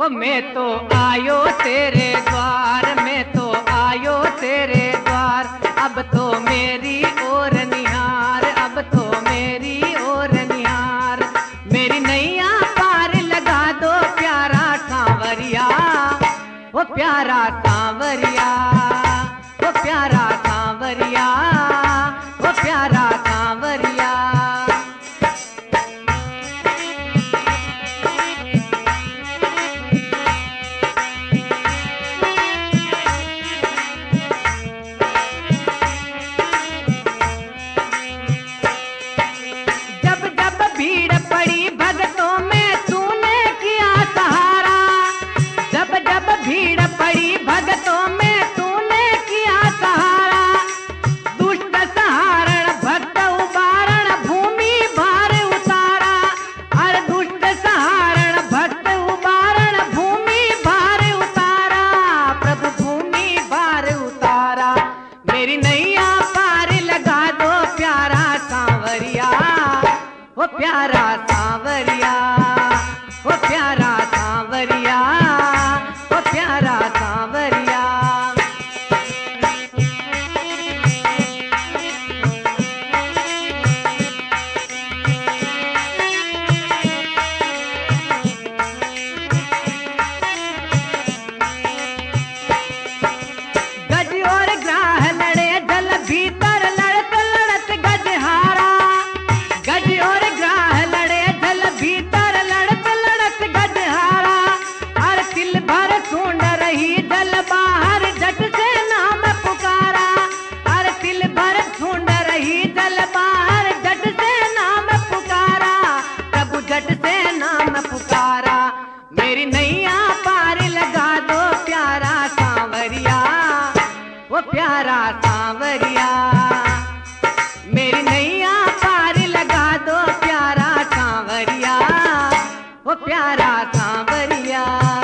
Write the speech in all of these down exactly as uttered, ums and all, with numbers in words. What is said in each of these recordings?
मैं तो आयो तेरे द्वार, मैं तो आयो तेरे द्वार, अब तो मेरी ओर निहार, अब तो मेरी ओर निहार। मेरी नैया पार लगा दो प्यारा सांवरिया, वो प्यारा सांवरिया, वो प्यारा सांवरिया, वो प्यारा सांवरिया। भीड़ पड़ी भगतों में तूने किया सहारा, जब जब भीड़ पड़ी भगतों में तूने किया सहारा। दुष्ट सहारण भक्त उबारण भूमि भार उतारा, अरे दुष्ट सहारण भक्त उबारण भूमि भार उतारा, प्रभु भूमि भार उतारा। मेरी नैया पार लगा दो प्यारा सांवरिया, वो प्यारा सांवरिया, वो प्यारा सांवरिया, वो प्यारा सांवरिया। गज और ग्राह लड़े जल भीतर लड़त लड़त गज हारा, गज और ग्राह लड़े जल भीतर लड़त लड़त गज हारा। हर तिल भर सूंड रही जल बाहर झट से नाम पुकारा, हर तिल भर सूंड रही जल बाहर झट से नाम पुकारा, प्रभु झट से नाम पुकारा। मेरी नैया पार लगा दो प्यारा सांवरिया, वो प्यारा सांवरिया। मेरी नैया पार लगा दो प्यारा सांवरिया, वो प्यारा सांवरिया।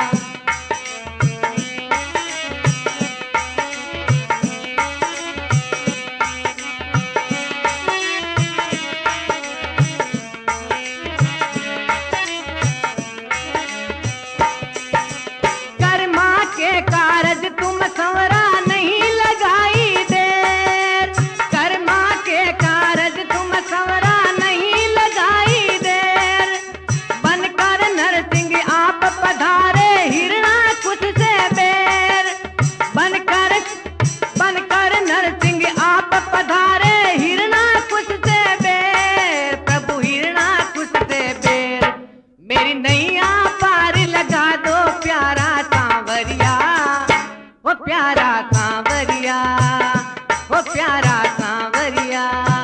कर्मा के कारज तुम संवरा नहीं लगाई देर, कर्मा के कारज तुम संवरा नहीं लगाई देर। बनकर नरसिंह आप पधारे हिरणा कुछ से बेर, बनकर बनकर नरसिंह आप पधारे हिरणा कुछ से बेर, प्रभु हिरणा कुछ से बेर। मेरी नैया पार लगा दो प्यारा सांवरिया, वो प्यारा सांवरिया, वो प्यारा सांवरिया।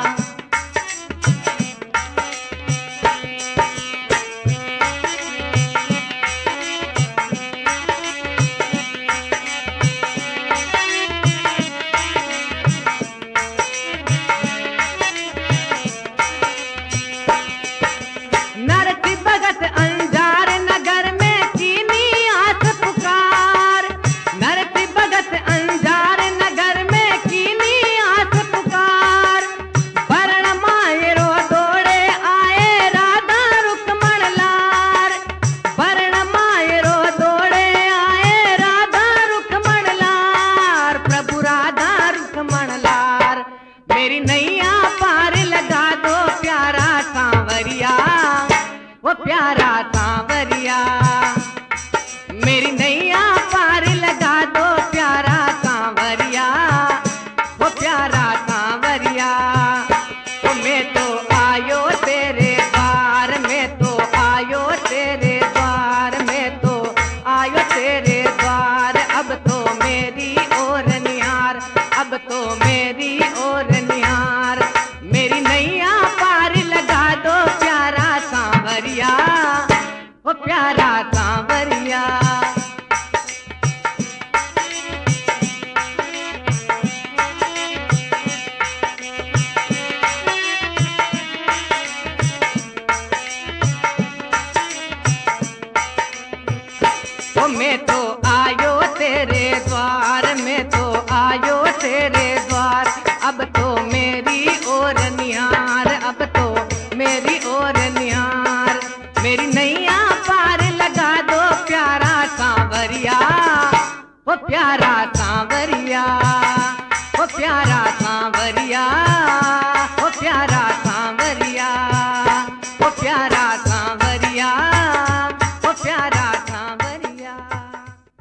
नरसी भगत अंजार नगर में कीनी आस पुकार, नरसी भगत अंजार नगर में कीनी आस पुकार। वरण मायरो दौड़े आए राधा रुक्मण लार, वरण मायरो दौड़े आए राधा रुक्मण लार, प्रभु राधा रुक्मण लार। मेरी नैया पार लगा दो प्यारा सांवरिया, वो प्यारा सांवरिया। मेरी नैया पार लगा दो प्यारा सांवरिया, वो प्यारा सांवरिया। तो मैं तो आयो तेरे द्वार, मैं तो आयो तेरे द्वार, मैं तो आयो तेरे द्वार, अब तो मेरी ओर निहार, अब तो मेरी ओर निहार। मेरी नैया पार लगा दो प्यारा सांवरिया, वो प्यारा सांवरिया। ओ मैं तो आयो तेरे द्वार, मैं तो आयो तेरे द्वार, अब तो मेरी ओर निहार, अब तो मेरी ओर निहार। मेरी नैया पार लगा प्यारा सांवरिया।